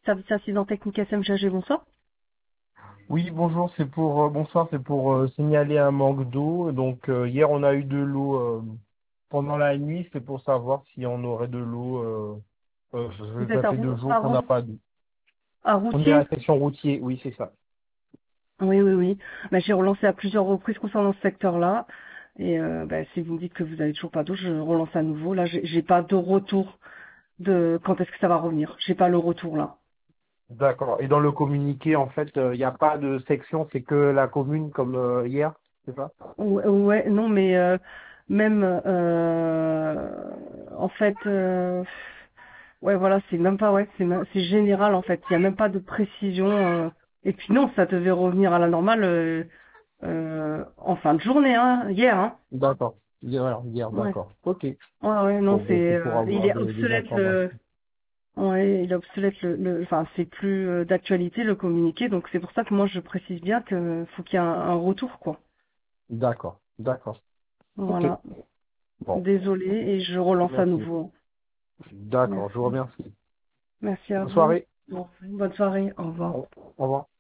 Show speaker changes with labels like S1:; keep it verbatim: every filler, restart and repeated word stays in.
S1: Service incident technique S M G A G, bonsoir.
S2: Oui, bonjour, c'est pour euh, bonsoir, c'est pour euh, signaler un manque d'eau. Donc euh, hier on a eu de l'eau euh, pendant la nuit, c'est pour savoir si on aurait de l'eau. Euh,
S1: Vous
S2: euh,
S1: êtes
S2: ça
S1: à,
S2: fait
S1: Rou-
S2: deux jours
S1: à,
S2: qu'on n'a
S1: Rou-
S2: pas d'eau.
S1: à
S2: On est à
S1: Routier?
S2: la section routier, oui, c'est ça.
S1: Oui, oui, oui. Bah, j'ai relancé à plusieurs reprises concernant ce secteur-là. Et euh, bah, si vous me dites que vous avez toujours pas d'eau, je relance à nouveau. Là, j'ai j'ai pas de retour de quand est-ce que ça va revenir. J'ai pas le retour là.
S2: D'accord. Et dans le communiqué, en fait, euh, il n'y a pas de section, c'est que la commune comme euh, hier, c'est ça?
S1: Ouais, ouais, non, mais euh, même euh, en fait, euh, ouais, voilà, c'est même pas, ouais, c'est même- c'est général en fait. Il y a même pas de précision. euh. Et puis non, ça devait revenir à la normale euh, euh, en fin de journée, hein, hier, hein.
S2: D'accord. Hier, hier,
S1: Ouais,
S2: d'accord. Ok.
S1: ouais, ouais, non,
S2: Bon, ben,
S1: c'est,
S2: c'est pour
S1: euh, il
S2: avoir
S1: est
S2: des, des
S1: obsolète
S2: informations.
S1: le, ouais, il est obsolète le, le- enfin, c'est plus euh, d'actualité le communiqué, donc c'est pour ça que moi je précise bien que faut qu'il y ait un, un retour, quoi.
S2: D'accord, d'accord. Ok.
S1: Voilà.
S2: Bon,
S1: Désolée et je relance à
S2: merci.
S1: nouveau.
S2: D'accord, je vous
S1: Merci.
S2: remercie.
S1: Merci à
S2: Bonne
S1: vous.
S2: soirée.
S1: Bon, bonne soirée. Au revoir.
S2: Au au revoir.